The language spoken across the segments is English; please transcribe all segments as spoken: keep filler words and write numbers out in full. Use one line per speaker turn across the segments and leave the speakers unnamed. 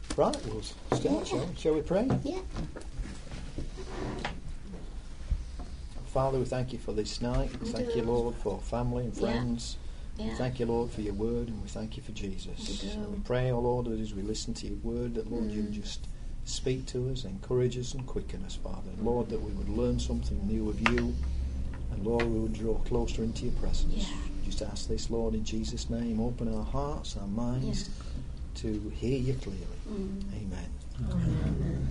Right, we'll start,
Yeah.
shall we? Shall we pray?
Yeah.
Father, we thank you for this night. We
We
thank
do.
you, Lord, for family and
Yeah.
friends.
Yeah.
We thank you, Lord, for your word, and we thank you for Jesus.
We do.
And we pray, oh Lord, that as we listen to your word, that, Lord,
Mm.
you just speak to us, encourage us and quicken us, Father. And Lord, that we would learn something new of you, and Lord, we would draw closer into your presence.
Yeah.
Just ask this, Lord, in Jesus' name. Open our hearts, our minds, to hear you clearly.
Mm.
Amen.
Amen.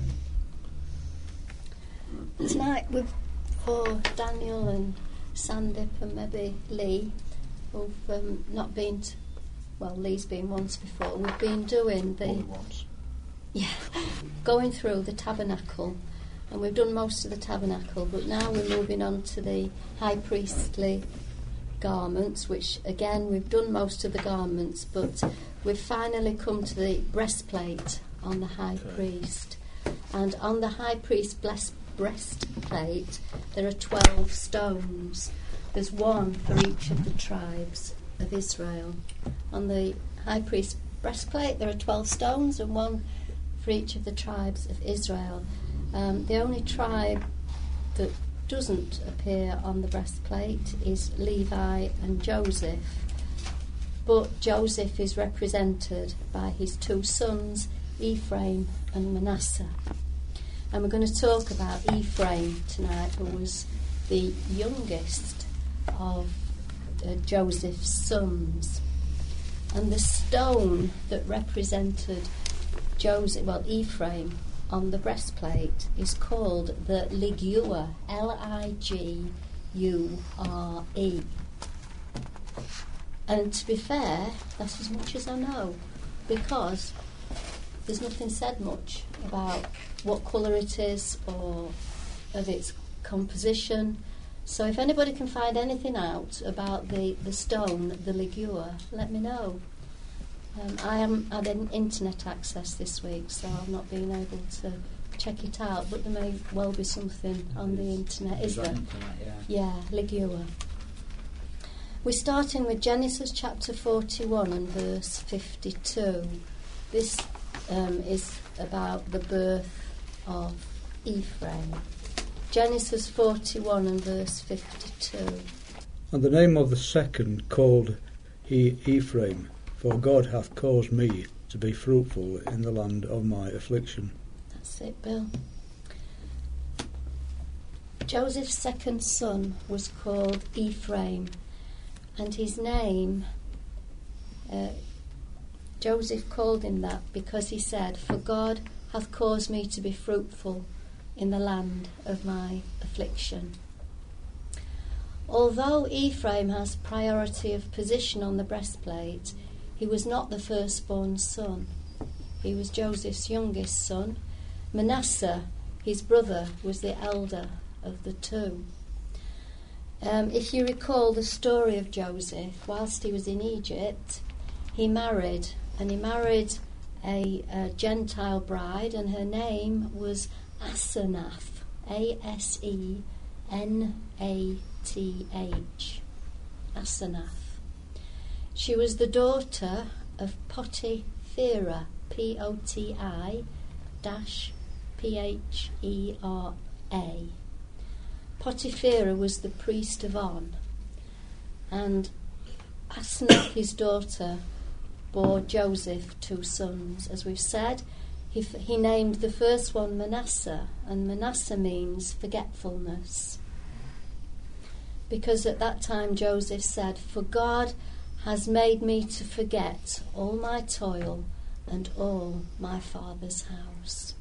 Tonight, with for Daniel and Sandip and maybe Lee, who've um, not been, to, well, Lee's been once before. We've been doing the
Only once.
yeah, going through the tabernacle, and we've done most of the tabernacle. But now we're moving on to the high priestly garments, which again we've done most of the garments, but we've finally come to the breastplate on the high
Okay.
priest. And on the high priest bless- breastplate there are twelve stones. There's one for each of the tribes of Israel. On the high priest breastplate there are twelve stones and one for each of the tribes of Israel. Um, the only tribe that doesn't appear on the breastplate is Levi and Joseph, but Joseph is represented by his two sons, Ephraim and Manasseh. And we're going to talk about Ephraim tonight, who was the youngest of uh, Joseph's sons. And the stone that represented Joseph, well, Ephraim, on the breastplate is called the Ligure, L I G U R E. And to be fair, that's as much as I know, because there's nothing said much about what colour it is or of its composition. So if anybody can find anything out about the, the stone, the Ligure, let me know. Um, I haven't had an internet access this week, so I've not been able to check it out, but there may well be something on the internet, is
Is
there?
on internet,
Yeah,
yeah.
Ligure. We're starting with Genesis chapter forty-one and verse fifty-two. This um, is about the birth of Ephraim. Genesis forty-one and verse fifty-two.
And the name of the second called he Ephraim, for God hath caused me to be fruitful in the land of my affliction.
That's it, Bill. Joseph's second son was called Ephraim, and his name, uh, Joseph called him that because he said, "For God hath caused me to be fruitful in the land of my affliction." Although Ephraim has priority of position on the breastplate, he was not the firstborn son. He was Joseph's youngest son. Manasseh, his brother, was the elder of the two. Um, if you recall the story of Joseph, whilst he was in Egypt, he married, and he married a, a Gentile bride, and her name was Asenath, A S E N A T H, Asenath. She was the daughter of Potipherah, P O T I dash P H E R A. Potipherah was the priest of On, and Asenath, his daughter, bore Joseph two sons. As we've said, he, f- he named the first one Manasseh, and Manasseh means forgetfulness. Because at that time Joseph said, "For God has made me to forget all my toil and all my father's house."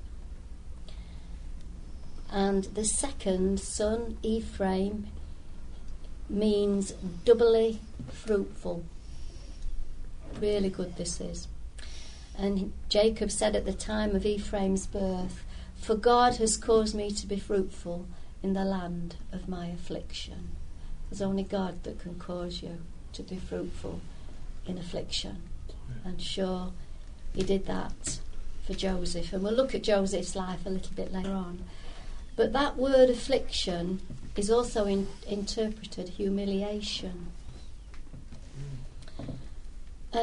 And the second son, Ephraim, means doubly fruitful. Really good this is. And Jacob said at the time of Ephraim's birth, "For God has caused me to be fruitful in the land of my affliction." There's only God that can cause you to be fruitful in affliction. And sure, he did that for Joseph. And we'll look at Joseph's life a little bit later on. But that word affliction is also in, interpreted humiliation. And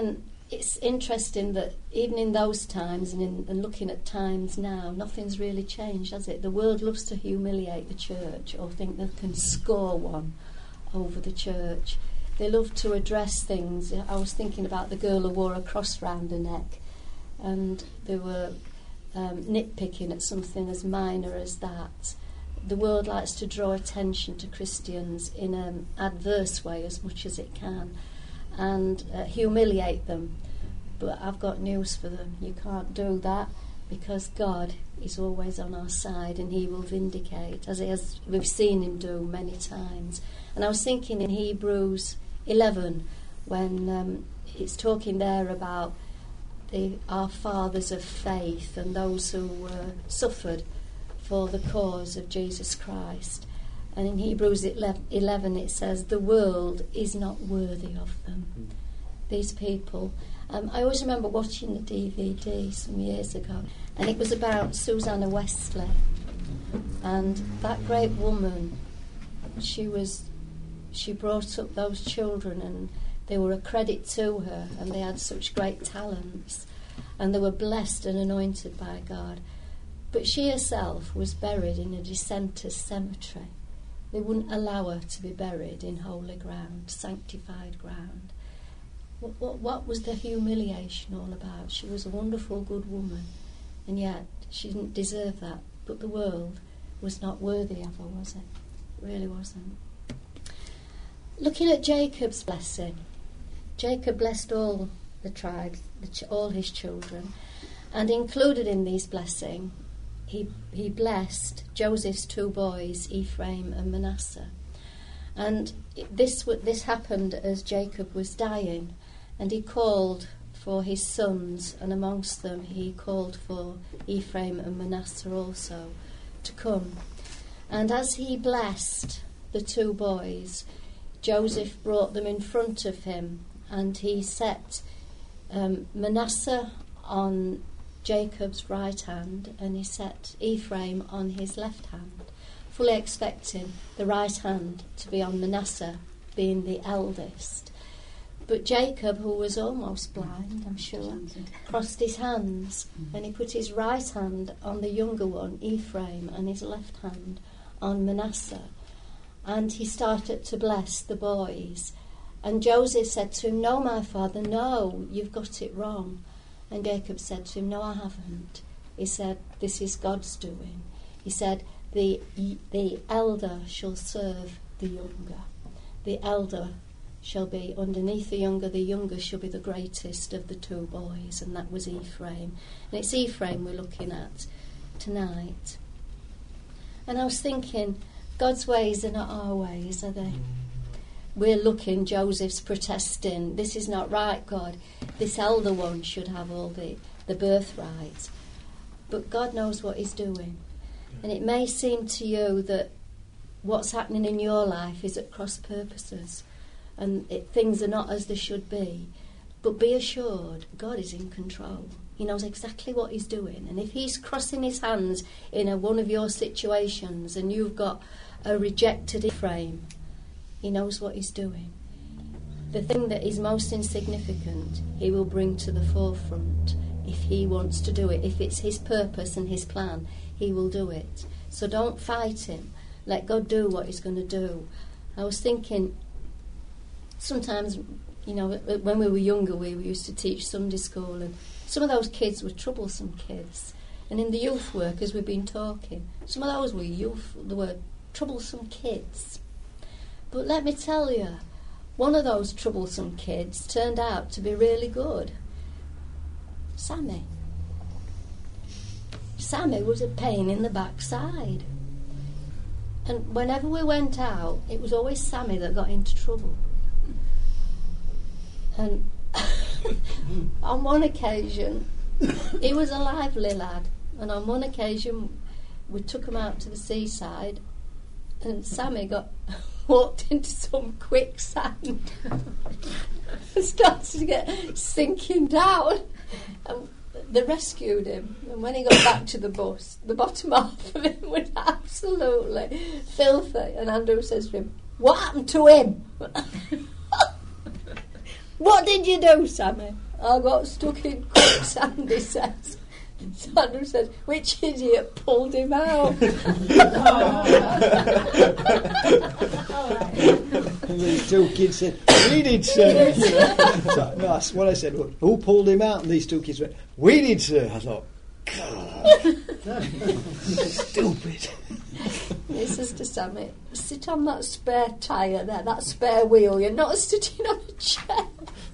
it's interesting that even in those times and, in, and looking at times now, nothing's really changed, has it? The world loves to humiliate the church or think they can score one over the church. They love to address things. I was thinking about the girl who wore a cross round her neck, and they were um, nitpicking at something as minor as that. The world likes to draw attention to Christians in an adverse way as much as it can, and uh, humiliate them. But I've got news for them. You can't do that, because God is always on our side, and he will vindicate, as, he has, we've seen him do many times. And I was thinking in Hebrews eleven, when um, it's talking there about the, our fathers of faith and those who uh, suffered for the cause of Jesus Christ. And in Hebrews eleven it says, the world is not worthy of them. Mm. These people. Um, I always remember watching the D V D some years ago, and it was about Susanna Wesley. And that great woman, she was, she brought up those children, and they were a credit to her, and they had such great talents, and they were blessed and anointed by God. But she herself was buried in a dissenters' cemetery. They wouldn't allow her to be buried in holy ground, sanctified ground. What, what, what was the humiliation all about? She was a wonderful, good woman, and yet she didn't deserve that. But the world was not worthy of her, was it? It really wasn't. Looking at Jacob's blessing, Jacob blessed all the tribes, the ch- all his children, and included in these blessings, he he blessed Joseph's two boys, Ephraim and Manasseh. And this this happened as Jacob was dying, and he called for his sons, and amongst them he called for Ephraim and Manasseh also to come. And as he blessed the two boys, Joseph brought them in front of him, and he set um, Manasseh on Jacob's right hand, and he set Ephraim on his left hand, fully expecting the right hand to be on Manasseh, being the eldest. But Jacob, who was almost blind, I'm sure, crossed his hands, and he put his right hand on the younger one, Ephraim, and his left hand on Manasseh. And he started to bless the boys. And Joseph said to him, "No, my father, no, you've got it wrong." And Jacob said to him, "No, I haven't." He said, "This is God's doing." He said, the the elder shall serve the younger. The elder shall be underneath the younger. The younger shall be the greatest of the two boys. And that was Ephraim. And it's Ephraim we're looking at tonight. And I was thinking, God's ways are not our ways, are they? We're looking, Joseph's protesting, "This is not right, God. This elder one should have all the, the birthright." But God knows what he's doing. And it may seem to you that what's happening in your life is at cross purposes, and it, things are not as they should be. But be assured, God is in control. He knows exactly what he's doing. And if he's crossing his hands in a, one of your situations, and you've got a rejected Ephraim, he knows what he's doing. The thing that is most insignificant, he will bring to the forefront if he wants to do it. If it's his purpose and his plan, he will do it. So don't fight him. Let God do what he's going to do. I was thinking, sometimes, you know, when we were younger, we used to teach Sunday school, and some of those kids were troublesome kids. And in the youth work, as we've been talking, some of those were youth, they were troublesome kids. But let me tell you, one of those troublesome kids turned out to be really good. Sammy. Sammy was a pain in the backside. And whenever we went out, it was always Sammy that got into trouble. And on one occasion, he was a lively lad. And on one occasion, we took him out to the seaside, and Sammy got walked into some quicksand and started to get sinking down. And they rescued him, and when he got back to the bus, the bottom half of him was absolutely filthy. And Andrew says to him, "What happened to him?" "What did you do, Sammy?" I got stuck in quicksand, he says. Sandra says, which idiot pulled him out?
And these two kids said, we did, sir. So, no, that's what I said. Who pulled him out? And these two kids went, we did, sir. I thought, God, stupid.
He says to Sammy, sit on that spare tyre there, that spare wheel. You're not sitting on a chair.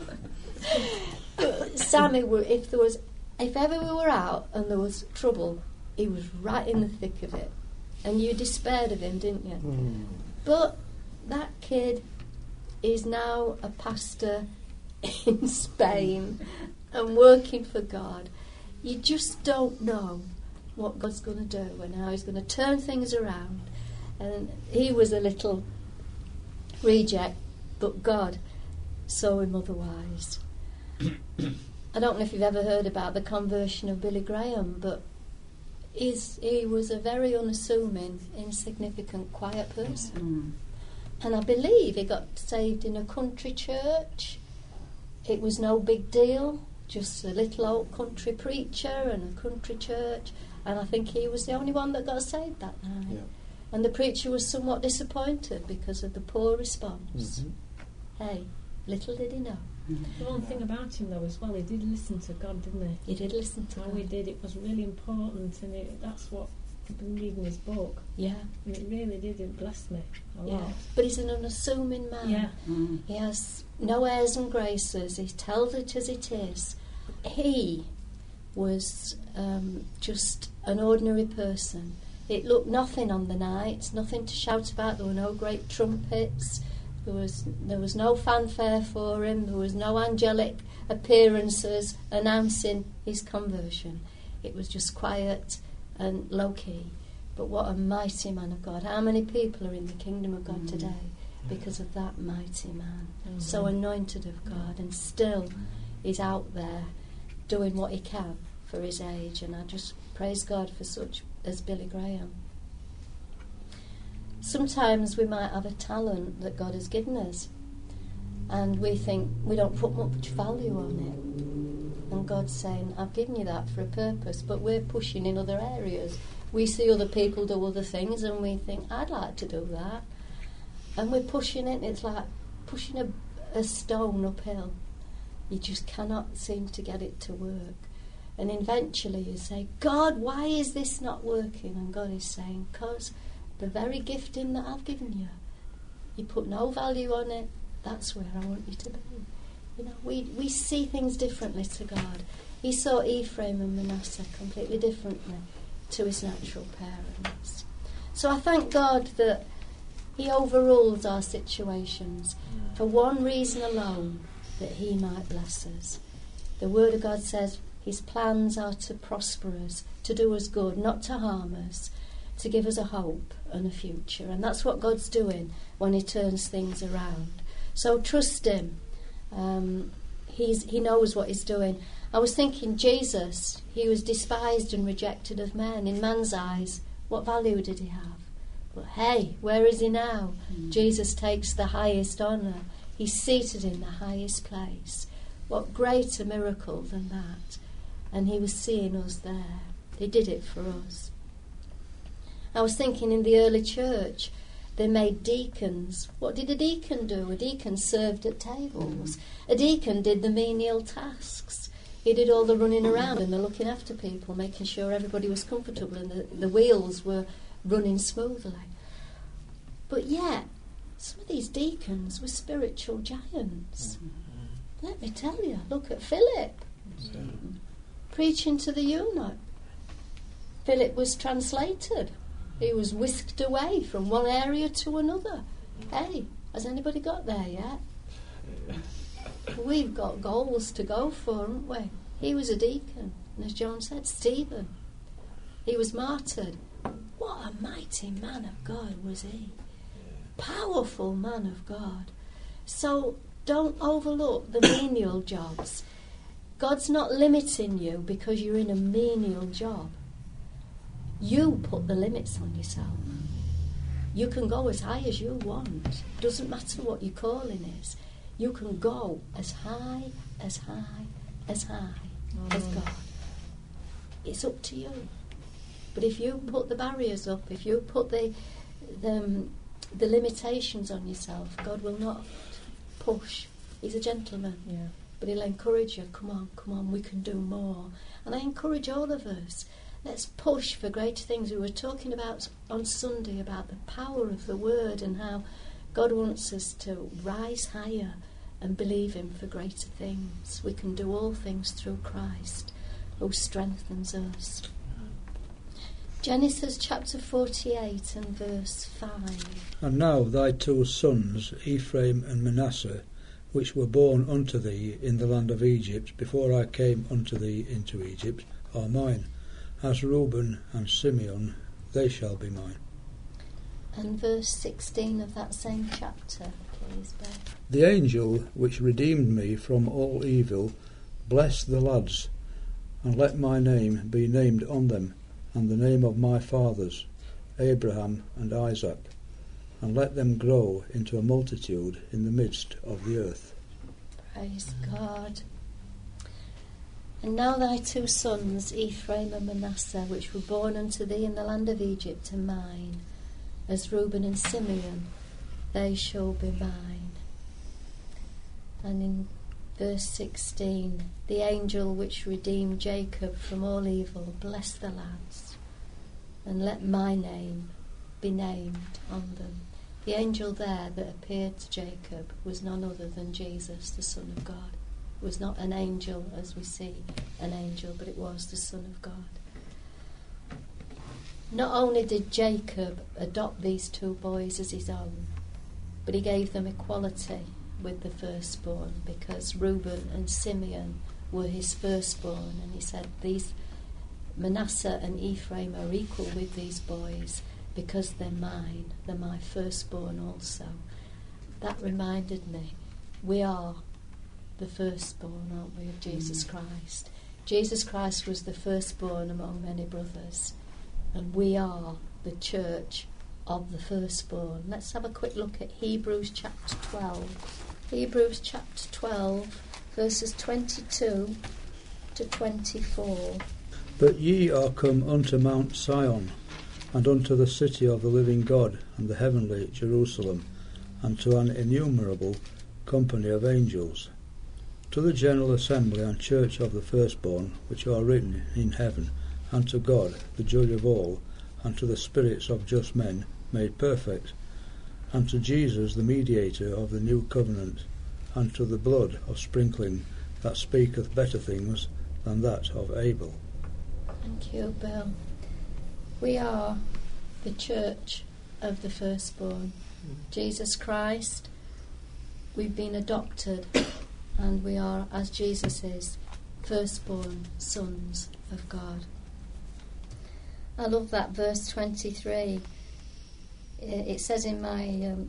But Sammy, if there was, if ever we were out and there was trouble, he was right in the thick of it, and you despaired of him, didn't you? Mm. But that kid is now a pastor in Spain and working for God. You just don't know what God's going to do and how He's going to turn things around. And he was a little reject, but God saw him otherwise. I don't know if you've ever heard about the conversion of Billy Graham, but he's, he was a very unassuming, insignificant, quiet person. Mm. And I believe he got saved in a country church. It was no big deal, just a little old country preacher and a country church. And I think he was the only one that got saved that night. Yeah. And the preacher was somewhat disappointed because of the poor response. Mm-hmm. Hey, little did he know.
The one thing about him, though, as well, he did listen to God, didn't he?
He did listen to
God.
God.
He did. It was really important, and it, that's what I've been reading his book.
Yeah.
And it really did. It blessed me a
yeah.
lot.
But he's an unassuming man.
Yeah.
Mm. He has no airs and graces. He tells it as it is. He was um, just an ordinary person. It looked nothing on the nights, nothing to shout about. There were no great trumpets. There was there was no fanfare for him. There was no angelic appearances announcing his conversion. It was just quiet and low-key. But what a mighty man of God. How many people are in the kingdom of God mm-hmm. today because of that mighty man? Mm-hmm. So anointed of God, and still is out there doing what he can for his age. And I just praise God for such as Billy Graham. Sometimes we might have a talent that God has given us, and we think we don't put much value on it. And God's saying, I've given you that for a purpose, but we're pushing in other areas. We see other people do other things, and we think, I'd like to do that. And we're pushing it, it's like pushing a, a stone uphill. You just cannot seem to get it to work. And eventually you say, God, why is this not working? And God is saying, because the very gifting that I've given you, you put no value on it, that's where I want you to be. You know, we, we see things differently to God. He saw Ephraim and Manasseh completely differently to his natural parents. So I thank God that he overrules our situations for one reason alone, that he might bless us. The Word of God says his plans are to prosper us, to do us good, not to harm us, to give us a hope and a future. And that's what God's doing when he turns things around. So trust him. Um, he's, he knows what he's doing. I was thinking, Jesus, he was despised and rejected of men. In man's eyes, what value did he have? But hey, where is he now? Mm. Jesus takes the highest honour. He's seated in the highest place. What greater miracle than that? And he was seeing us there. He did it for us. I was thinking, in the early church, they made deacons. What did a deacon do? A deacon served at tables. A deacon did the menial tasks. He did all the running around and the looking after people, making sure everybody was comfortable and the, the wheels were running smoothly. But yet, some of these deacons were spiritual giants. Mm-hmm. Let me tell you, look at Philip, mm-hmm. preaching to the eunuch. Philip was translated. He was whisked away from one area to another. Hey, has anybody got there yet? We've got goals to go for, haven't we? He was a deacon, and as John said, Stephen. He was martyred. What a mighty man of God was he. Powerful man of God. So don't overlook the menial jobs. God's not limiting you because you're in a menial job. You put the limits on yourself. You can go as high as you want. Doesn't matter what your calling is. You can go as high, as high, as high
Oh.
as God. It's up to you. But if you put the barriers up, if you put the the, um, the limitations on yourself, God will not push. He's a gentleman.
Yeah.
But he'll encourage you, come on, come on, we can do more. And I encourage all of us, let's push for greater things. We were talking about on Sunday about the power of the word and how God wants us to rise higher and believe him for greater things. We can do all things through Christ who strengthens us. Genesis chapter forty-eight and verse five.
And now thy two sons, Ephraim and Manasseh, which were born unto thee in the land of Egypt, before I came unto thee into Egypt, are mine. As Reuben and Simeon, they shall be mine.
And verse sixteen of that same chapter, please, Bear.
The angel which redeemed me from all evil, bless the lads, and let my name be named on them, and the name of my fathers, Abraham and Isaac, and let them grow into a multitude in the midst of the earth.
Praise God. And now thy two sons, Ephraim and Manasseh, which were born unto thee in the land of Egypt, are mine. As Reuben and Simeon, they shall be mine. And in verse sixteen, the angel which redeemed Jacob from all evil, bless the lads, and let my name be named on them. The angel there that appeared to Jacob was none other than Jesus, the Son of God. It was not an angel as we see an angel, but it was the Son of God. Not only did Jacob adopt these two boys as his own, but he gave them equality with the firstborn, because Reuben and Simeon were his firstborn, and he said, these Manasseh and Ephraim are equal with these boys because they're mine, they're my firstborn also. That reminded me, we are the firstborn, aren't we, of Jesus Christ. Jesus Christ was the firstborn among many brothers, and we are the church of the firstborn. Let's have a quick look at Hebrews chapter twelve. Hebrews chapter twelve, verses twenty-two to twenty-four.
But ye are come unto Mount Sion, and unto the city of the living God, and the heavenly Jerusalem, and to an innumerable company of angels, to the general assembly and church of the firstborn, which are written in heaven, and to God, the judge of all, and to the spirits of just men made perfect, and to Jesus, the mediator of the new covenant, and to the blood of sprinkling that speaketh better things than that of Abel.
Thank you, Bill. We are the church of the firstborn. Jesus Christ, we've been adopted, and we are, as Jesus is, firstborn sons of God. I love that verse twenty-three. It says in my um,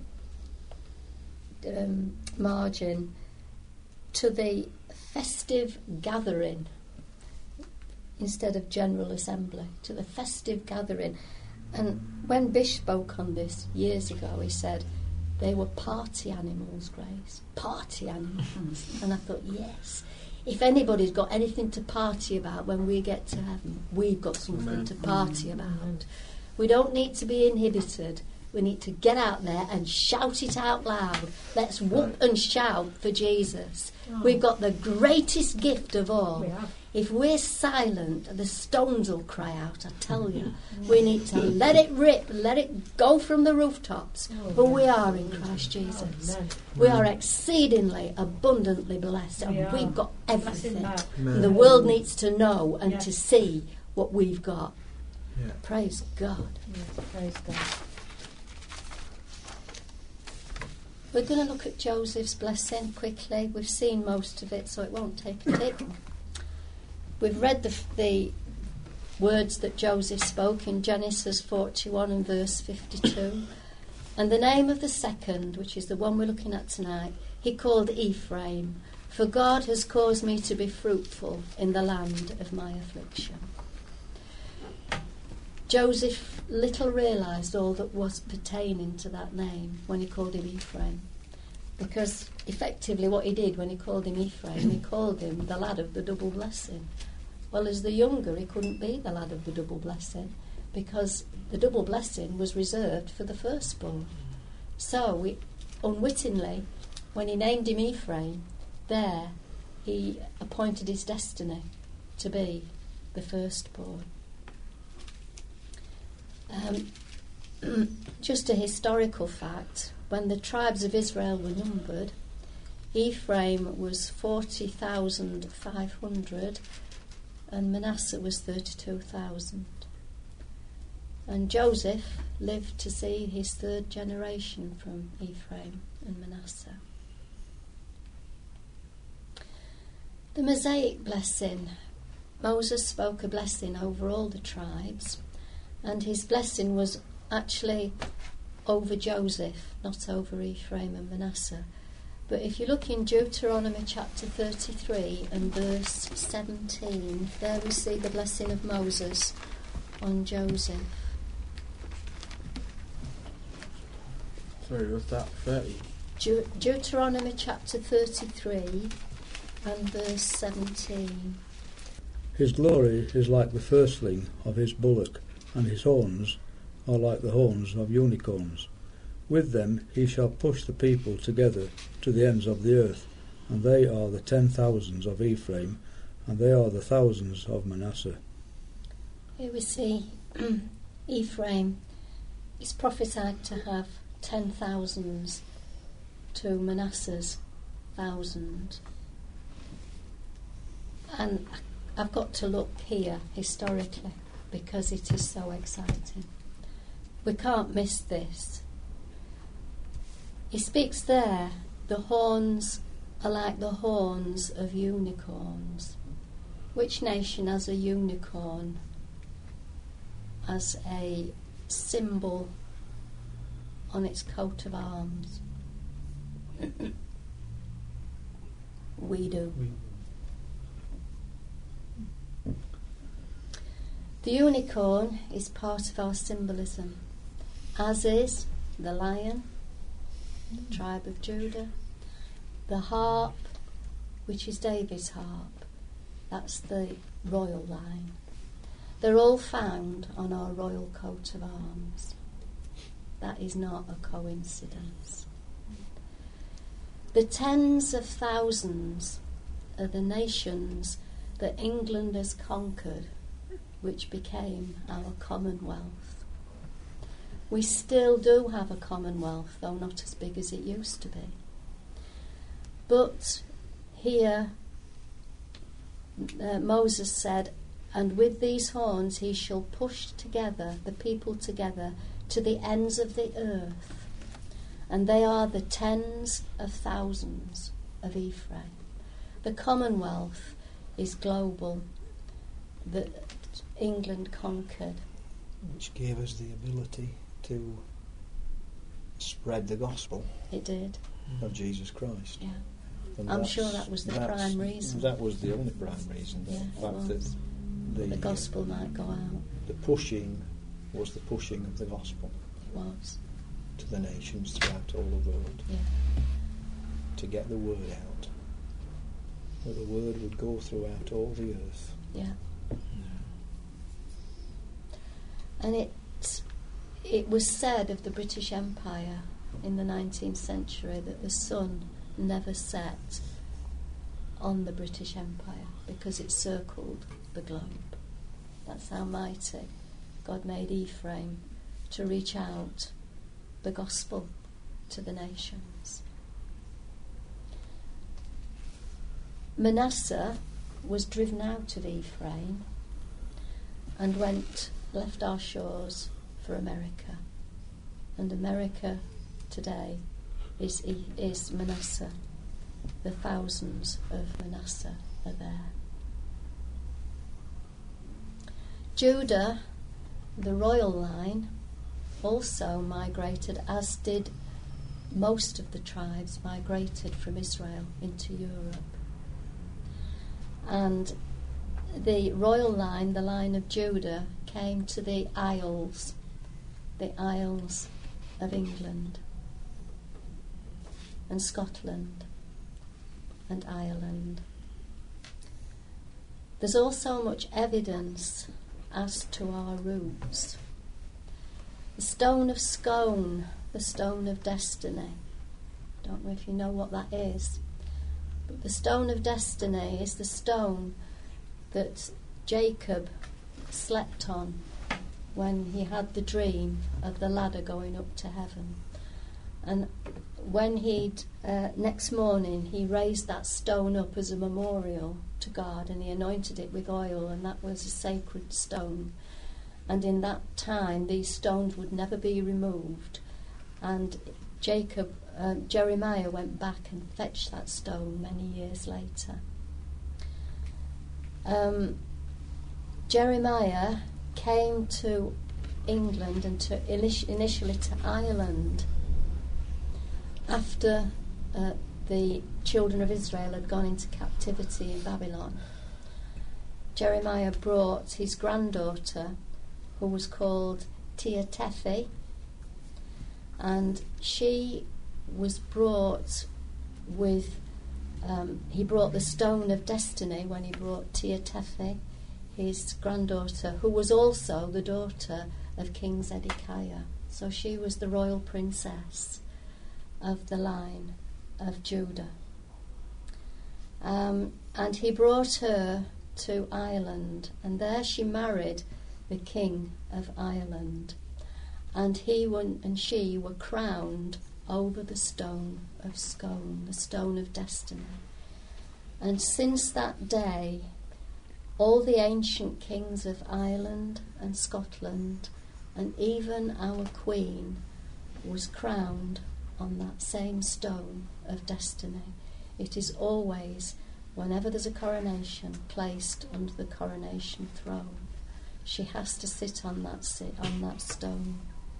um, margin, to the festive gathering, instead of general assembly, to the festive gathering. And when Bish spoke on this years ago, he said they were party animals, Grace. Party animals. And I thought, yes, if anybody's got anything to party about when we get to heaven, we've got something Amen. To party about. Amen. We don't need to be inhibited. We need to get out there and shout it out loud. Let's whoop and shout for Jesus. Oh. We've got the greatest gift of all. We if we're silent, the stones will cry out, I tell you. We need to let it rip, let it go from the rooftops. Oh, who we are in Christ Jesus. Oh, we are exceedingly, abundantly blessed, and we we've got everything. The world needs to know and yes. to see what we've got. Yeah. Praise God.
Yes, praise God.
We're going to look at Joseph's blessing quickly. We've seen most of it, so it won't take a tip. We've read the, the words that Joseph spoke in Genesis forty-one and verse fifty-two. And the name of the second, which is the one we're looking at tonight, he called Ephraim, for God has caused me to be fruitful in the land of my affliction. Joseph little realised all that was pertaining to that name when he called him Ephraim. because effectively what he did when he called him Ephraim, he called him the lad of the double blessing. Well, as the younger, he couldn't be the lad of the double blessing, because the double blessing was reserved for the firstborn. So, we, unwittingly, when he named him Ephraim, there he appointed his destiny to be the firstborn. Um, just a historical fact, when the tribes of Israel were numbered, Ephraim was forty thousand five hundred and Manasseh was thirty-two thousand. And Joseph lived to see his third generation from Ephraim and Manasseh. The Mosaic blessing. Moses spoke a blessing over all the tribes, and his blessing was actually over Joseph, not over Ephraim and Manasseh. But if you look in Deuteronomy chapter thirty-three and verse seventeen, there we see the blessing of Moses on Joseph.
Sorry, was that thirty?
De- Deuteronomy chapter thirty-three and verse seventeen.
His glory is like the firstling of his bullock, and his horns are like the horns of unicorns. With them he shall push the people together to the ends of the earth, and they are the ten thousands of Ephraim, and they are the thousands of Manasseh.
Here we see Ephraim is prophesied to have ten thousands to Manasseh's thousand. And I've got to look here historically because it is so exciting. We can't miss this. He speaks there, the horns are like the horns of unicorns. Which nation has a unicorn as a symbol on its coat of arms? We do. The unicorn is part of our symbolism, as is the lion, the tribe of Judah, the harp, which is David's harp, that's the royal line. They're all found on our royal coat of arms. That is not a coincidence. The tens of thousands are the nations that England has conquered, which became our Commonwealth. We still do have a Commonwealth, though not as big as it used to be. But here uh, Moses said, and with these horns he shall push together the people together to the ends of the earth, and they are the tens of thousands of Ephraim. The Commonwealth is global. The England conquered.
Which gave us the ability to spread the gospel.
It did.
Of Jesus Christ.
Yeah.
And
I'm sure that was the prime reason.
That was the only prime reason.
Yeah,
the fact
that
the,
the gospel might go out.
The pushing was the pushing of the gospel.
It was.
To the nations throughout all the world.
Yeah.
To get the word out. That the word would go throughout all the earth.
Yeah. And it it was said of the British Empire in the nineteenth century that the sun never set on the British Empire because it circled the globe. That's how mighty God made Ephraim to reach out the gospel to the nations. Manasseh was driven out of Ephraim and went left our shores for America, and America today is is Manasseh. The thousands of Manasseh are there. Judah, the royal line, also migrated, as did most of the tribes migrated from Israel into Europe. And the royal line, the line of Judah, came to the Isles, the Isles of England. and Scotland and Ireland. There's also much evidence as to our roots. The stone of Scone, the stone of destiny. Don't know if you know what that is. But the stone of destiny is the stone that Jacob slept on when he had the dream of the ladder going up to heaven. And when he'd, uh, next morning, he raised that stone up as a memorial to God, and he anointed it with oil, and that was a sacred stone. And in that time, these stones would never be removed. And Jacob, uh, Jeremiah went back and fetched that stone many years later. Um, Jeremiah came to England and to initially to Ireland after uh, the children of Israel had gone into captivity in Babylon. Jeremiah brought his granddaughter, who was called Teotefe, and she was brought with, um, he brought the stone of destiny when he brought Teotefe, his granddaughter, who was also the daughter of King Zedekiah. So she was the royal princess of the line of Judah. Um, and he brought her to Ireland, and there she married the king of Ireland, and he won, and she were crowned over the stone of Scone, the stone of destiny. And since that day, all the ancient kings of Ireland and Scotland, and even our Queen, was crowned on that same stone of destiny. It is always, whenever there's a coronation, placed under the coronation throne. She has to sit on that sit on that stone.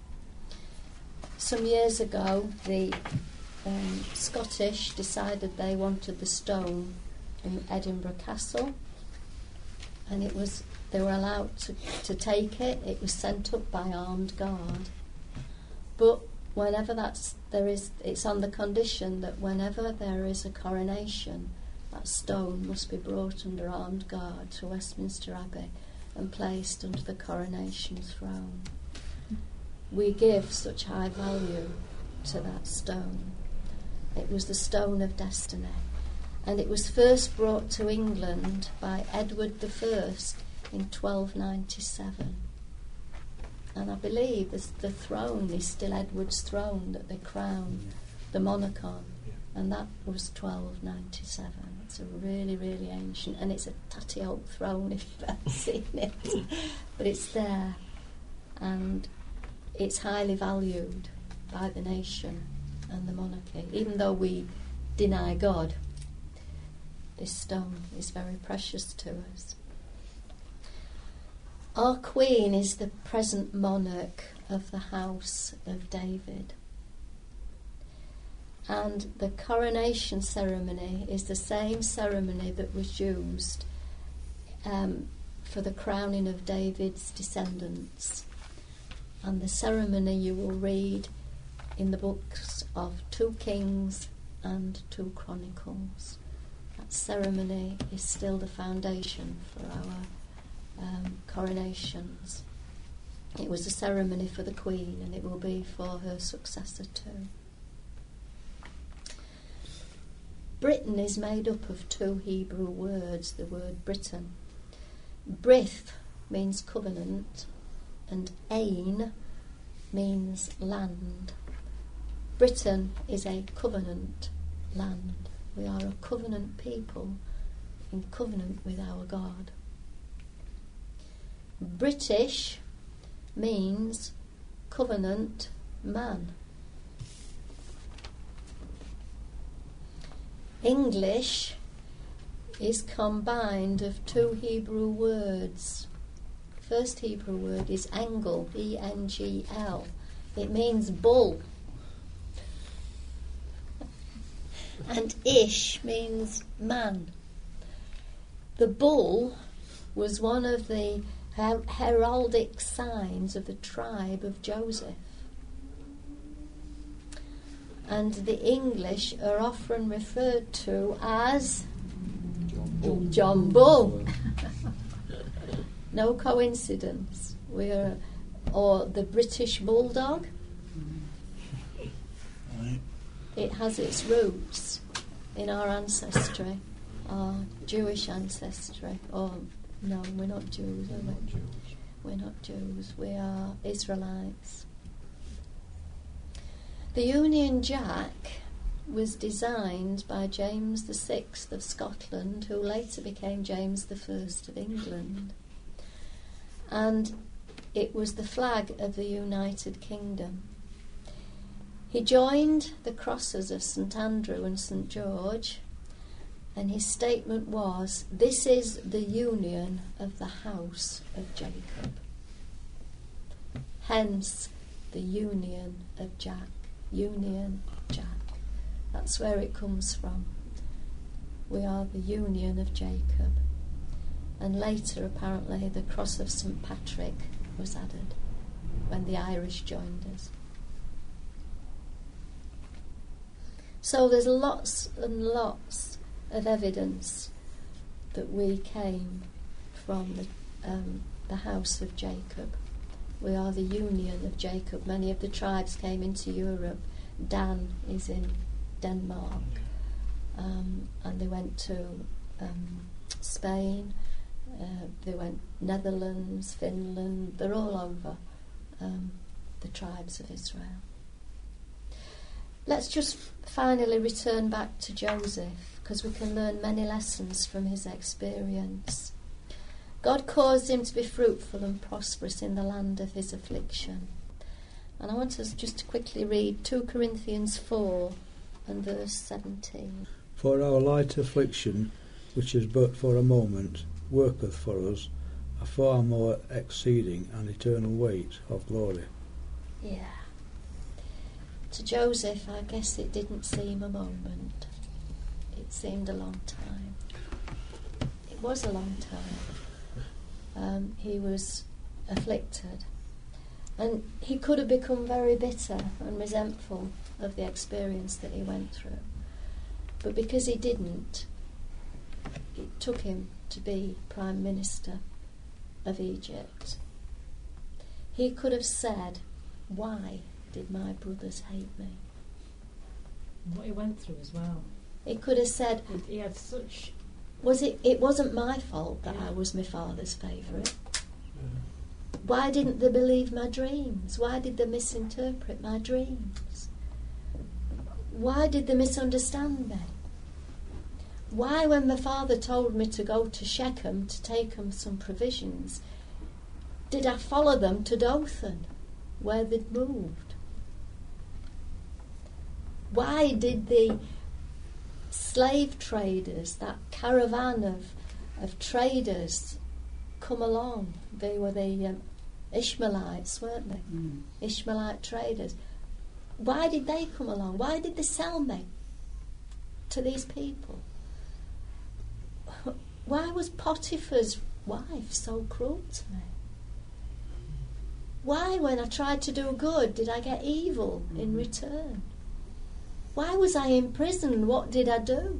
Some years ago, the um, Scottish decided they wanted the stone in Edinburgh Castle, and it was they were allowed to, to take it. It was sent up by armed guard, but whenever that's there is, it's on the condition that whenever there is a coronation, that stone must be brought under armed guard to Westminster Abbey and placed under the coronation throne. We give such high value to that stone. It was the stone of destiny, and it was first brought to England by Edward the First in twelve ninety-seven. And I believe this, the throne is still Edward's throne that they crowned the monarch on, and that was twelve ninety-seven. It's a really, really ancient, and it's a tatty old throne if you've ever seen it. But it's there, and it's highly valued by the nation and the monarchy. Even though we deny God, this stone is very precious to us. Our Queen is the present monarch of the House of David. And the coronation ceremony is the same ceremony that was used um, for the crowning of David's descendants. And the ceremony you will read in the books of two Kings and two Chronicles. That ceremony is still the foundation for our um, coronations. It was a ceremony for the Queen, and it will be for her successor too. Britain is made up of two Hebrew words, the word Britain. Brith means covenant, and Ain means land. Britain is a covenant land. We are a covenant people in covenant with our God. British means covenant man. English is combined of two Hebrew words. First Hebrew word is Engel, E N G L. It means bull. And Ish means man. The bull was one of the her- heraldic signs of the tribe of Joseph. and the English are often referred to as John Bull. No coincidence. We're, or the British Bulldog. It has its roots in our ancestry, our Jewish ancestry. Oh, no, we're not Jews, are we? We're not Jews, we are Israelites. The Union Jack was designed by James the Sixth of Scotland, who later became James the First of England. And it was the flag of the United Kingdom. He joined the crosses of St Andrew and St George, and his statement was, "This is the union of the house of Jacob." Hence, the Union of Jack. Union Jack. That's where it comes from. We are the Union of Jacob. And later, apparently, the cross of St Patrick was added when the Irish joined us. So there's lots and lots of evidence that we came from the, um, the house of Jacob. We are the Union of Jacob. Many of the tribes came into Europe. Dan is in Denmark. Um, and they went to um, Spain. Uh, they went Netherlands, Finland. They're all over um, the tribes of Israel. Let's just finally return back to Joseph, because we can learn many lessons from his experience. God caused him to be fruitful and prosperous in the land of his affliction. And I want us just to quickly read two Corinthians four and verse seventeen.
For our light affliction, which is but for a moment, worketh for us a far more exceeding and eternal weight of glory.
Yeah. To Joseph, I guess it didn't seem a moment. It seemed a long time. It was a long time. Um, he was afflicted. And he could have become very bitter and resentful of the experience that he went through. But because he didn't, it took him to be Prime Minister of Egypt. He could have said, "Why did my brothers hate me?"
What he went through as well.
He could have said,
He had such...
Was it, it wasn't my fault that
Yeah.
I was my father's favourite. Why didn't they believe my dreams? Why did they misinterpret my dreams? Why did they misunderstand me? Why, when my father told me to go to Shechem to take him some provisions, did I follow them to Dothan, where they'd moved? Why did the slave traders, that caravan of, of traders, come along? They were the um, Ishmaelites, weren't they? Mm. Ishmaelite traders. Why did they come along? Why did they sell me to these people? Why was Potiphar's wife so cruel to me? Why, when I tried to do good, did I get evil mm. in return? Why was I in prison? What did I do?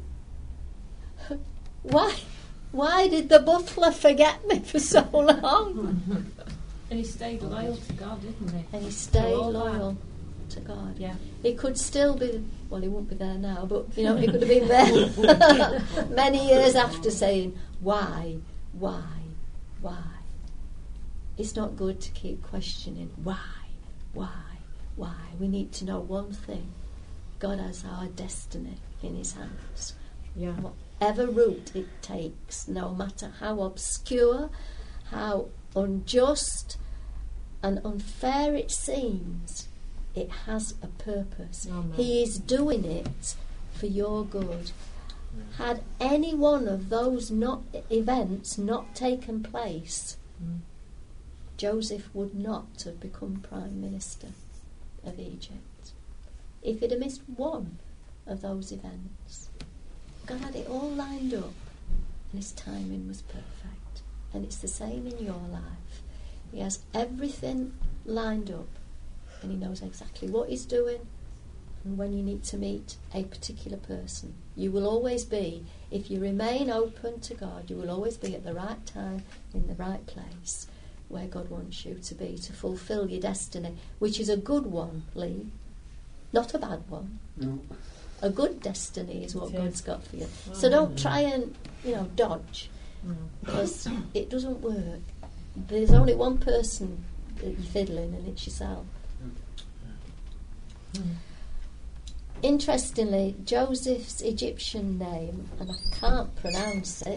Why? Why did the butler forget me for so long?
And he stayed loyal to God, didn't he?
And he stayed loyal to God.
Yeah.
He could still be, well, he won't be there now, but, you know, he could have been there many years after saying, why, why, why? It's not good to keep questioning, why, why, why? We need to know one thing. God has our destiny in his hands.
Yeah.
Whatever route it takes, no matter how obscure, how unjust and unfair it seems, it has a purpose.
Oh, no.
He is doing it for your good. Had any one of those not events not taken place, mm. Joseph would not have become Prime Minister of Egypt. If he'd have missed one of those events, God had it all lined up, and his timing was perfect. And it's the same in your life. He has everything lined up, and he knows exactly what he's doing and when you need to meet a particular person. You will always be, if you remain open to God, you will always be at the right time, in the right place, where God wants you to be, to fulfil your destiny, which is a good one, Lee, not a bad one.
No.
A good destiny is what
It is.
God's got for you. So don't try and, you know, dodge,
No.
because it doesn't work. There's only one person that you're fiddling, and it's yourself. Interestingly, Joseph's Egyptian name, and I can't pronounce it,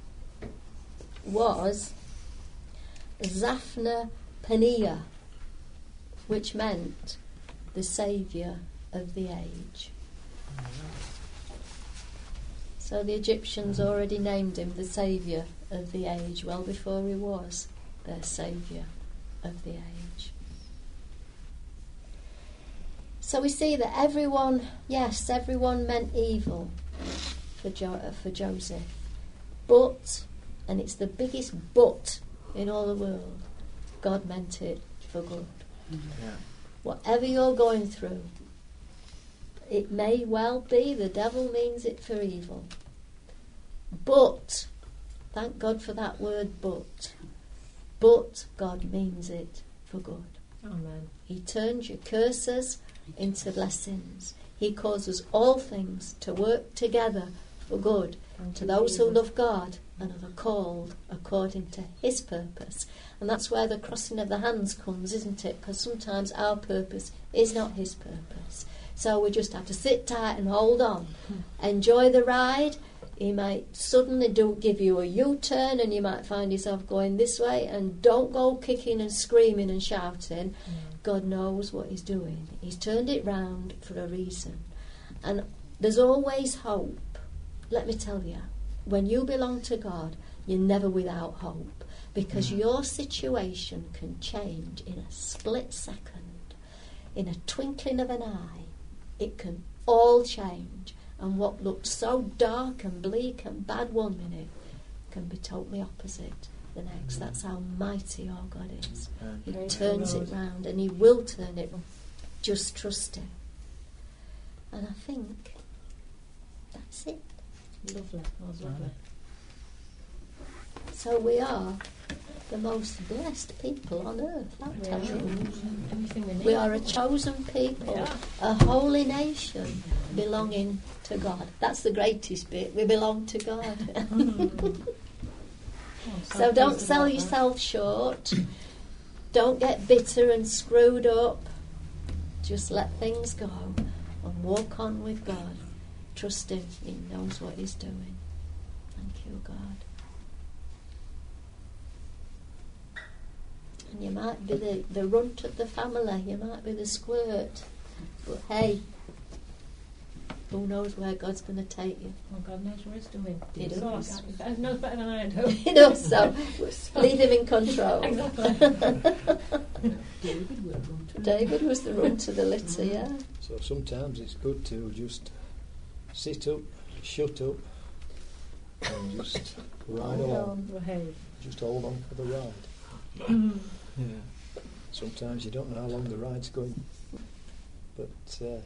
was Zaphna Paneah, which meant the saviour of the age. So the Egyptians already named him the saviour of the age well before he was their saviour of the age. So we see that everyone, yes, everyone meant evil for, jo- for Joseph. But, and it's the biggest but in all the world, God meant it for good.
Yeah.
Whatever you're going through, it may well be the devil means it for evil. But, thank God for that word but, but God means it for good.
Amen.
He turns your curses into blessings. He causes all things to work together for good
Thank
to
you,
those who
Jesus.
love God and are called according to his purpose. And that's where the crossing of the hands comes, isn't it? Because sometimes our purpose is not his purpose. So we just have to sit tight and hold on. Enjoy the ride. He might suddenly do give you a U-turn, and you might find yourself going this way, and don't go kicking and screaming and shouting. God knows what he's doing. He's turned it round for a reason. And there's always hope. Let me tell you, when you belong to God, you're never without hope, because your situation can change in a split second, in a twinkling of an eye. It can all change, and what looked so dark and bleak and bad one minute can be totally opposite the next. That's how mighty our God is. He
Praise
turns
the
it
Lord.
round, and he will turn it. Just trust him. And I think that's it.
Lovely. That was lovely.
So we are the most blessed people on earth, that
We
tells
are.
you.
Everything we need.
We are a chosen people,
Yeah.
a holy nation belonging to God. That's the greatest bit. We belong to God.
Oh,
So don't
pleased
sell
about that.
yourself short. Don't get bitter and screwed up. Just let things go and walk on with God. Trust him. He knows what he's doing. Thank you, God. And you might be the, the runt of the family. You might be the squirt. But hey, who knows where God's going to take you?
Oh, God knows what he's doing.
He
So
does.
I can't- he knows better than I do.
You know, so leave him in control.
David will run to
David was the runt of the litter, yeah.
So sometimes it's good to just sit up, shut up, and just ride
Hold
along.
on.
behave.
Just hold on for the ride. Yeah. Sometimes you don't know how long the ride's going, but uh,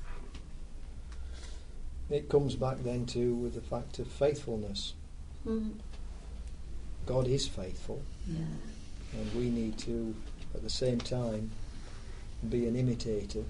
it comes back then to with the fact of faithfulness.
Mm.
God is faithful,
Yeah.
and we need to, at the same time, be an imitator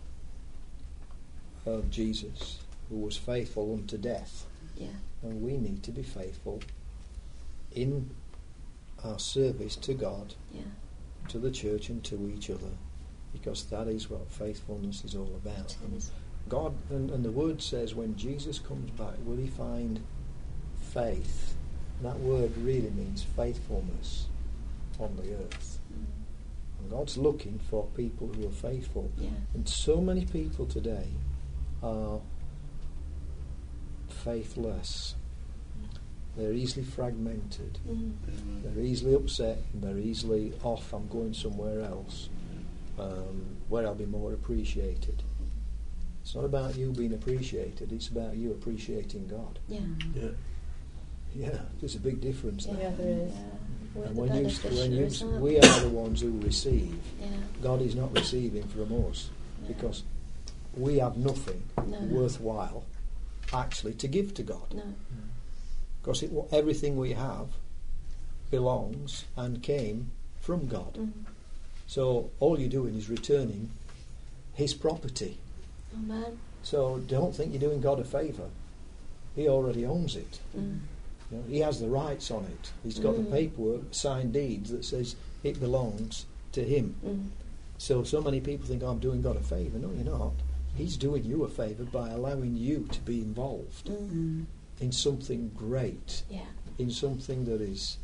of Jesus, who was faithful unto death.
Yeah.
And we need to be faithful in our service to God,
Yeah.
to the church, and to each other, because that is what faithfulness is all about.
It
And
is.
God, and, and the word says, when Jesus comes back, will he find faith? That word really means faithfulness on the earth.
Mm.
And God's looking for people who are faithful.
Yeah.
And so many people today are faithless. They're easily fragmented.
Mm.
They're easily upset. They're easily off. I'm going somewhere else um, where I'll be more appreciated. It's not about you being appreciated. It's about you appreciating God.
Yeah.
Yeah.
Yeah, there's a big difference
Yeah,
there.
there is.
Yeah. We're
And
the
when you, when you,
beneficiaries, aren't
we are the ones who receive.
Yeah.
God is not receiving from us,
Yeah.
because we have nothing
No.
worthwhile actually to give to God.
No.
Because it, everything we have belongs and came from God.
Mm.
So all you're doing is returning His property.
Amen.
So don't think you're doing God a favour. He already owns it.
Mm.
You know, he has the rights on it. He's got
Mm.
the paperwork, signed deeds that says it belongs to Him.
Mm.
So so many people think, oh, I'm doing God a favour. No, you're not. He's doing you a favour by allowing you to be involved
Mm.
in something great,
Yeah.
in something that is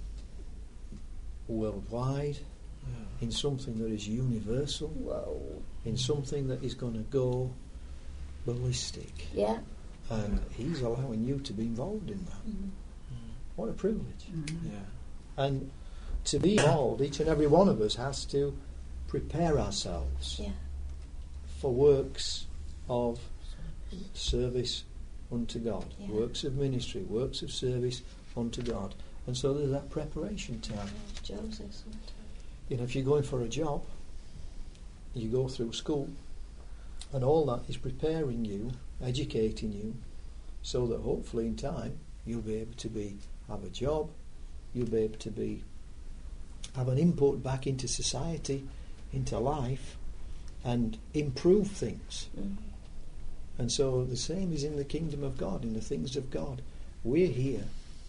worldwide, in something that is universal,
Whoa.
in something that is going to go ballistic.
Yeah.
And He's allowing you to be involved in that.
Mm.
What a privilege.
Yeah.
And to be involved, each and every one of us has to prepare ourselves
Yeah.
for works of service unto God,
Yeah.
works of ministry, works of service unto God. And so there's that preparation time.
Yeah, Joseph sometimes.
You know, if you're going for a job, you go through school, and all that is preparing you, educating you, so that hopefully in time you'll be able to be have a job, you'll be able to be have an input back into society, into life, and improve things.
Mm.
And so the same is in the kingdom of God, in the things of God. We're here,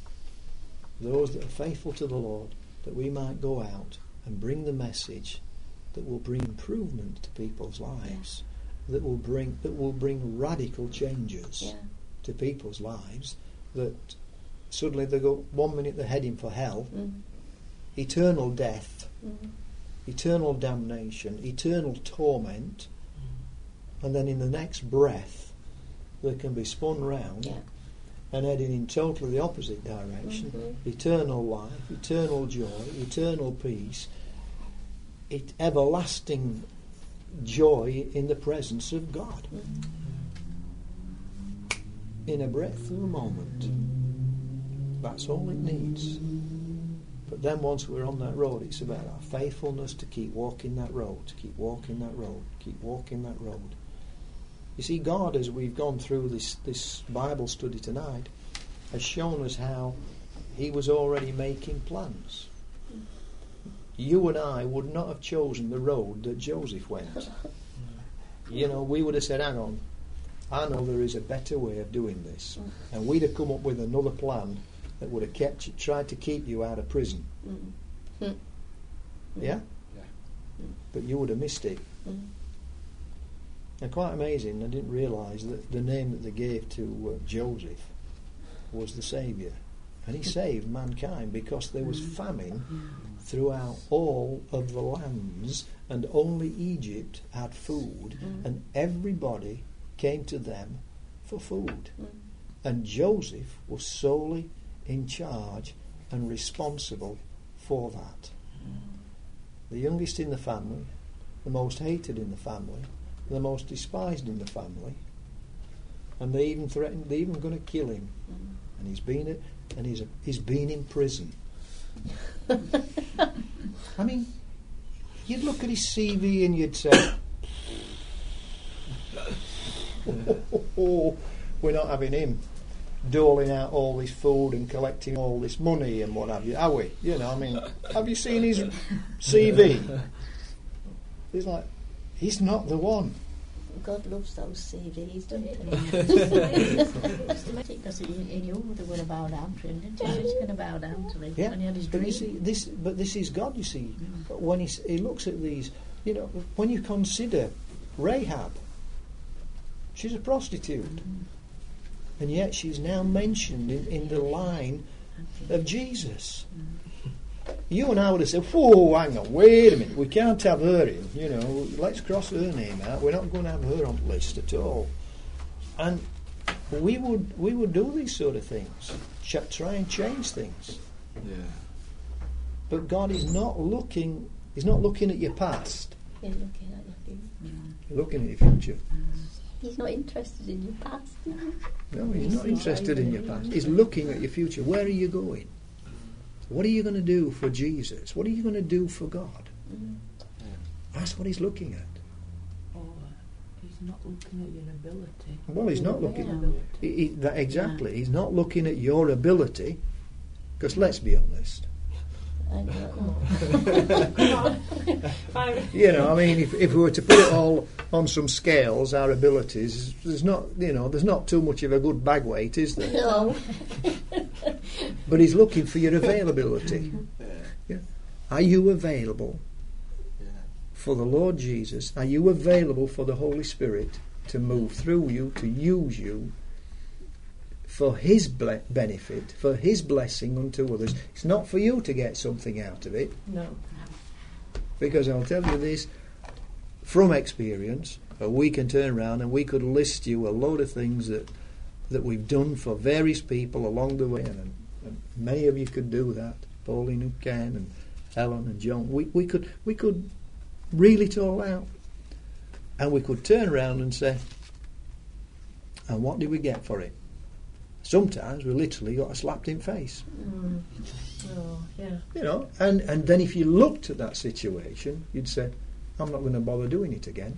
those that are faithful to the Lord, that we might go out and bring the message that will bring improvement to people's lives, yeah. that will bring that will bring radical changes
Yeah.
to people's lives, that suddenly they go, one minute they're heading for hell,
Mm.
eternal death,
Mm.
eternal damnation, eternal torment, and then in the next breath they can be spun round
Yeah.
and heading in totally the opposite direction.
Mhm.
Eternal life, eternal joy, eternal peace, it, everlasting joy in the presence of God.
Mm.
In a breath of a moment. That's all it needs. But then once we're on that road, it's about our faithfulness to keep walking that road, to keep walking that road, keep walking that road. You see, God, as we've gone through this, this Bible study tonight, has shown us how He was already making plans. You and I would not have chosen the road that Joseph went. You know, we would have said, hang on, I know there is a better way of doing this. And we'd have come up with another plan that would have kept you, tried to keep you out of prison.
Mm. Mm.
Yeah?
Yeah.
But you would have missed it.
Mm.
And quite amazing, I didn't realise that the name that they gave to uh, Joseph was the Saviour. And he saved mankind because there was famine throughout all of the lands, and only Egypt had food,
Mm.
and everybody came to them for food.
Mm.
And Joseph was solely in charge and responsible for that. The youngest in the family, the most hated in the family, the most despised in the family, and they even threatened, they're even going to kill him.
Mm.
And he's been and he's he's been in prison. I mean, you'd look at his C V and you'd say, oh, we're not having him doling out all this food and collecting all this money and what have you, are we? You know, I mean, have you seen his C V? He's like, he's not the one.
God loves those C Vs, doesn't he?
Because he, he knew they were going to bow down to him, didn't he? He was going to bow down to him
Yeah,
when he had his
but you
dream.
see, this, but this is God. You see,
Mm.
when he he looks at these, you know, when you consider Rahab, she's a prostitute,
Mm.
and yet she's now mentioned in, in the line of Jesus.
Mm.
You and I would have said, whoa, hang on, wait a minute, we can't have her in, you know, let's cross her name out, we're not going to have her on the list at all. And we would we would do these sort of things, ch- try and change things.
Yeah.
But God is not looking, He's not looking at your past,
He's looking at your future.
He's looking at your future.
He's not interested in your past, is he?
No, He's not interested in your past, He's looking at your future. Where are you going? What are you going to do for Jesus? What are you going to do for God?
Mm.
That's what He's looking at.
Oh, He's not looking at your ability.
Well, he's not
Your
looking
ability.
He, he, that, exactly. He's not looking at your ability, because let's be honest.
I don't know.
You know, I mean, if, if we were to put it all on some scales, our abilities, there's not, you know, there's not too much of a good bag weight, is there?
No.
But he's looking for your availability.
Yeah.
Yeah. Are you available
Yeah.
for the Lord Jesus? Are you available for the Holy Spirit to move through you, to use you for His ble- benefit, for His blessing unto others? It's not for you to get something out of it,
No.
because I'll tell you this from experience. uh, We can turn around and we could list you a load of things that that we've done for various people along the way, and, and many of you could do that. Pauline who can, and Helen and John. We we could we could reel it all out, and we could turn around and say, and what did we get for it? Sometimes we literally got a slapped in face.
Mm. Oh, yeah.
You know, and, and then if you looked at that situation, you'd say, I'm not going to bother doing it again.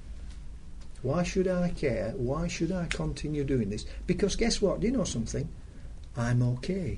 Why should I care? Why should I continue doing this? Because guess what? Do you know something? I'm okay.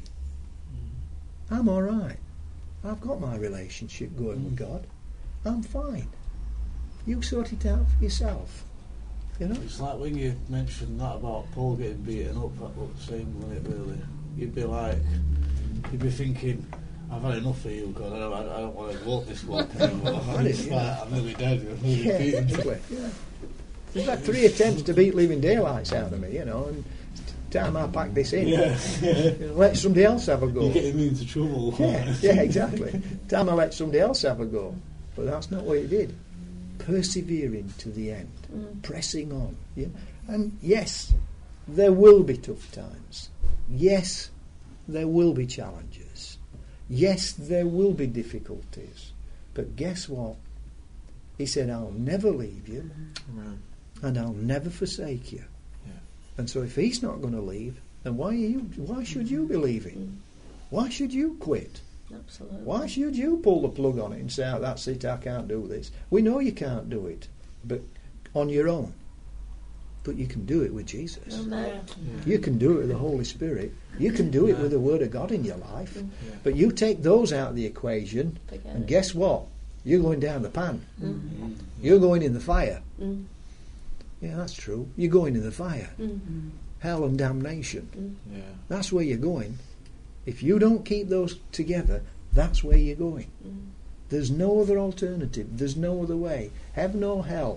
I'm all right. I've got my relationship going with God. I'm fine. You sort it out for yourself. You know?
It's like when you mentioned that about Paul getting beaten up, that looked the same, wasn't it, really? You'd be like, you'd be thinking, I've had enough of you, God, I don't, I don't want to walk this walk anymore.
Had it,
It's
yeah.
like, I'm nearly dead, I'm nearly
Yeah,
beaten.
exactly. Yeah. There's like three attempts to beat living daylights out of me, you know, and time I pack this in,
Yeah, yeah.
you know, let somebody else have a go.
You're getting me into trouble.
Yeah, yeah, exactly. Time I let somebody else have a go. But that's not what he did. Persevering to the end,
Mm.
pressing on. Yeah? And yes, there will be tough times. Yes, there will be challenges. Yes, there will be difficulties. But guess what? He said, I'll never leave you
Amen.
and I'll never forsake you.
Yeah.
And so if he's not going to leave, then why are you? Why should you be leaving? Why should you quit?
Absolutely.
Why should you pull the plug on it and say, oh, that's it, I can't do this? We know you can't do it, but on your own. But you can do it with Jesus.
Amen.
Yeah.
You can do it with the Holy Spirit. You can do it
Yeah.
with the Word of God in your life.
Yeah.
But you take those out of the equation,
Forget
and
it.
guess what? You're going down the pan.
Mm.
You're going in the fire.
Mm.
Yeah, that's true. You're going in the fire.
Mm.
Hell and damnation.
Mm.
Yeah.
That's where you're going. If you don't keep those together, that's where you're going.
Mm.
There's no other alternative. There's no other way. Heaven or hell.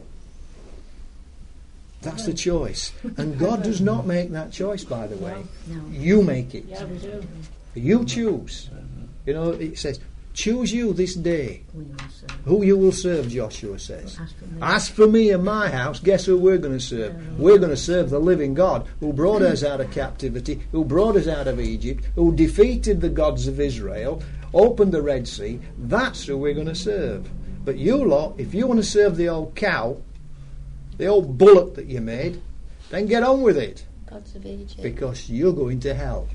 That's the choice. And God does not make that choice, by the way.
No.
You make it.
Yeah, we do.
You choose. You know, it says, choose you this day
We will serve.
who you will serve, Joshua says.
As for me,
As for me and my house, guess who we're going to serve? We're going to serve the living God who brought us out of captivity, who brought us out of Egypt, who defeated the gods of Israel, opened the Red Sea. That's who we're going to serve. But you lot, if you want to serve the old cow, the old bullock that you made, then get on with it,
Gods of Egypt.
because you're going to hell.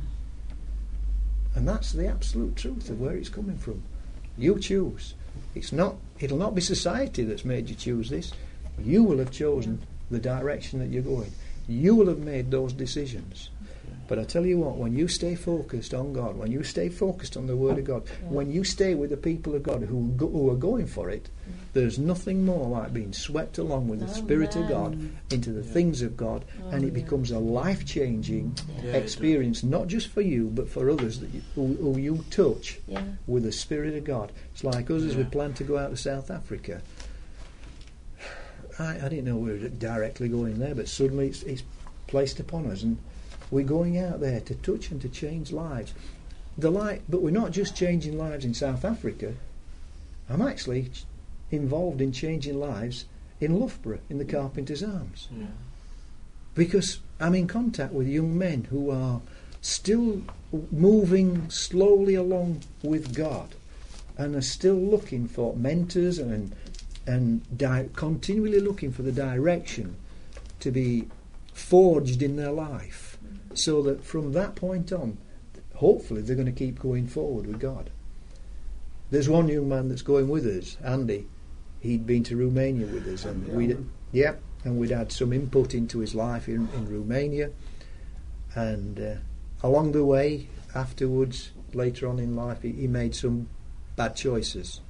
And that's the absolute truth of where it's coming from. You choose. It's not. It'll not be society that's made you choose this. You will have chosen the direction that you're going. You will have made those decisions. But I tell you what, when you stay focused on God, when you stay focused on the Word of God, when you stay with the people of God who go, who are going for it, there's nothing more like being swept along with the Spirit of God into the things of God, and it becomes a life-changing
Yeah, it
experience, not just for you, but for others that you, who, who you touch
Yeah.
with the Spirit of God. It's like us as we
Yeah.
plan to go out to South Africa. I, I didn't know we were directly going there, but suddenly it's, it's placed upon us, and we're going out there to touch and to change lives. The light, but we're not just changing lives in South Africa. I'm actually ch- involved in changing lives in Loughborough, in the Carpenter's Arms,
Yeah.
because I'm in contact with young men who are still moving slowly along with God, and are still looking for mentors and and di- continually looking for the direction to be forged in their life, so that from that point on, hopefully they're going to keep going forward with God. There's one young man that's going with us, Andy. He'd been to Romania with us, and we Yeah, and we'd had some input into his life in, in Romania, and uh, along the way, afterwards, later on in life, he, he made some bad choices,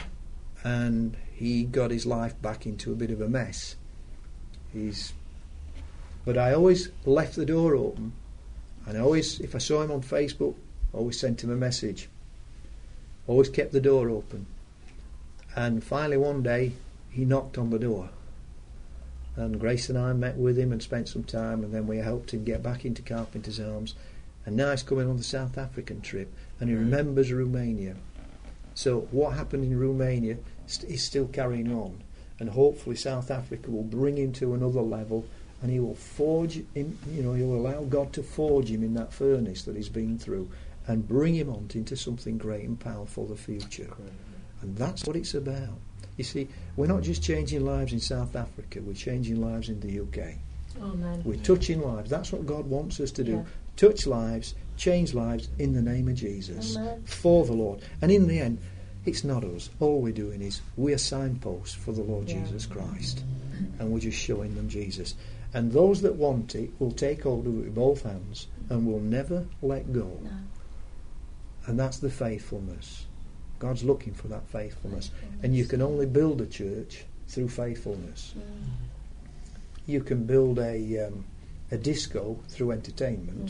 and he got his life back into a bit of a mess. He's, but I always left the door open, and I always, if I saw him on Facebook, I always sent him a message. Always kept the door open, and finally one day he knocked on the door. And Grace and I met with him and spent some time, and then we helped him get back into Carpenter's Arms. And now he's coming on the South African trip, and he remembers Romania. So what happened in Romania is still carrying on, and hopefully South Africa will bring him to another level, and he will forge him. You know, he will allow God to forge him in that furnace that he's been through, and bring him on into something great and powerful, the future. And that's what it's about. You see, we're not just changing lives in South Africa, we're changing lives in the U K.
Amen.
We're touching lives. That's what God wants us to do.
Yeah.
Touch lives, change lives in the name of Jesus.
Amen.
For the Lord. And in the end, it's not us. All we're doing is we're signposts for the Lord
Yeah.
Jesus Christ. And we're just showing them Jesus. And those that want it will take hold of it with both hands and will never let go.
No.
And that's the faithfulness. God's looking for that faithfulness. And you can only build a church through faithfulness.
Mm.
You can build a um, a disco through entertainment,
Mm.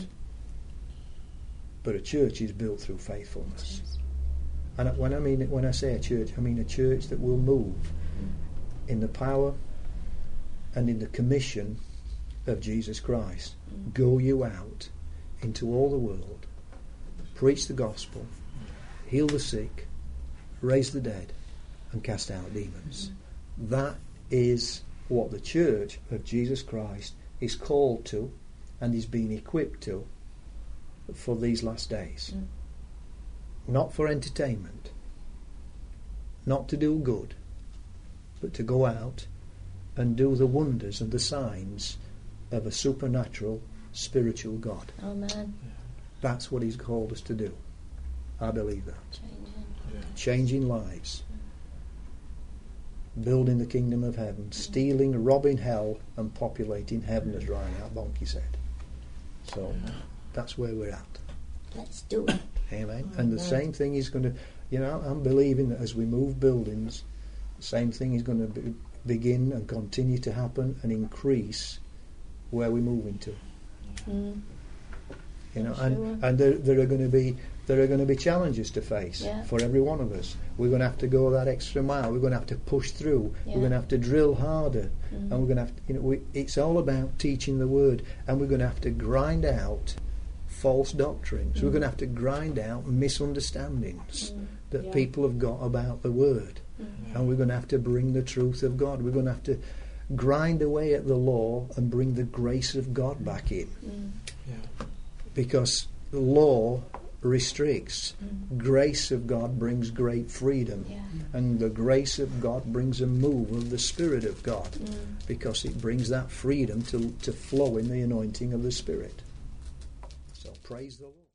but a church is built through faithfulness. And when I mean when I say a church, I mean a church that will move in the power and in the commission of Jesus Christ.
Mm.
Go you out into all the world, preach the gospel, heal the sick, raise the dead, and cast out demons. Mm. That is what the church of Jesus Christ is called to and is being equipped to for these last days.
Mm.
Not for entertainment, not to do good, but to go out and do the wonders and the signs of a supernatural, spiritual God.
Amen.
That's what he's called us to do. I believe that.
Changing.
Yeah.
Changing lives, building the kingdom of heaven, stealing, robbing hell, and populating heaven, as Reinhard Bonnke said. So that's where we're at.
Let's do it.
Amen. And the same thing is going to, you know, I'm believing that as we move buildings, the same thing is going to be, begin and continue to happen and increase where we move into.
Mm.
You know,
Sure.
and and there, there are going to be there are going to be challenges to face
Yeah.
for every one of us. We're going to have to go that extra mile. We're going to have to push through.
Yeah.
We're going to have to drill harder,
Mm.
and we're going to have to, you know, we, it's all about teaching the word, and we're going to have to grind out false doctrines.
Mm.
We're going to have to grind out misunderstandings
Mm.
that
Yeah.
people have got about the word,
Mm.
and we're going to have to bring the truth of God. We're going to have to grind away at the law and bring the grace of God back in,
Mm.
Yeah.
because the law restricts.
Mm.
Grace of God brings great freedom,
Yeah.
and the grace of God brings a move of the Spirit of God,
Mm.
because it brings that freedom to, to flow in the anointing of the Spirit. So praise the Lord.